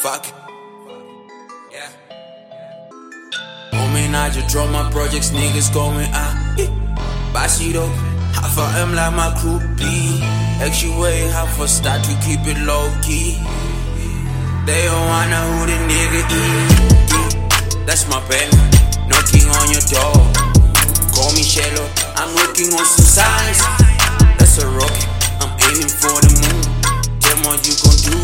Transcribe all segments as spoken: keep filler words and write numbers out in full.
Fuck it. Yeah. Homie, I just drove my projects, niggas going out. Basito, half of them like my crew be. Extra way, half a start to keep it low key. They don't wanna who the nigga is. That's my baby, knocking on your door. Call me shallow, I'm working on some signs. That's a rocket, I'm aiming for the moon. Tell me what you gon' do.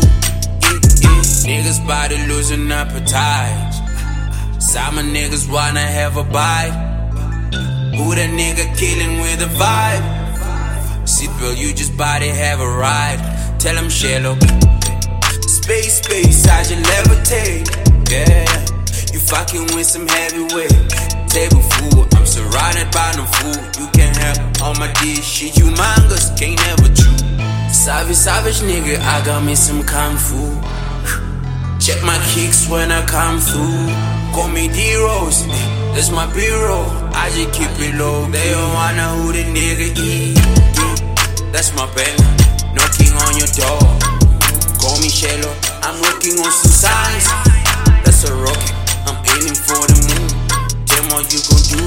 Niggas body losing appetite. Some of niggas wanna have a bite. Who that nigga killing with a vibe? Seatbelt, you just body have a ride. Tell him shallow. Space, space, I just levitate. Yeah, you fucking with some heavyweight. Table food, I'm surrounded by no food. You can't have all my dish shit, humongous, can't never chew. Savage, savage nigga, I got me some kung fu. Check my kicks when I come through. Call me D-Rose, that's my bureau. I just keep it low. They don't wanna who the nigga is. That's my baby, knocking on your door. Call me shallow, I'm working on some signs. That's a rocket, I'm aiming for the moon. Tell me what you gon' do.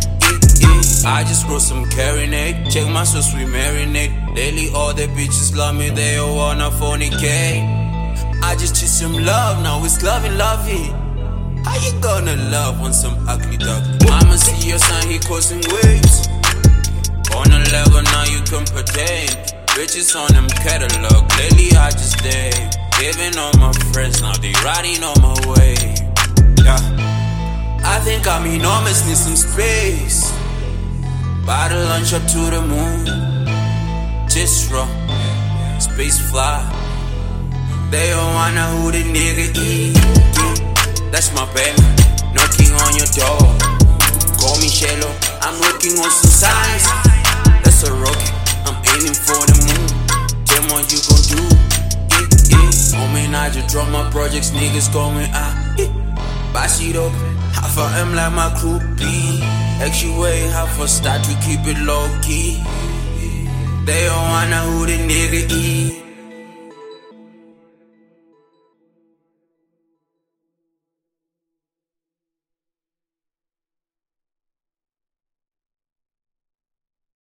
I just wrote some carinade. Check my sauce, we marinate. Lately all the bitches love me, they all wanna fornicate. I just chase some love, now it's loving, loving. How you gonna love on some ugly duck? I'ma see your son, he causing waves. On a level now you can pertain. Bitches on them catalog, lately I just stay. Giving all my friends, now they riding on my way. Yeah, I think I'm enormous, need some space. About to launch up to the moon. Just raw, space fly. They don't wanna who the nigga is. That's my baby, knocking on your door. Call me shallow, I'm working on some signs. That's a rocket, I'm aiming for the moon. Tell me what you gon' do. Homie, I just drop my projects, niggas going out. Basito, half of them like my crew be. Extra way, half a start to keep it low key. They don't wanna who the nigga is.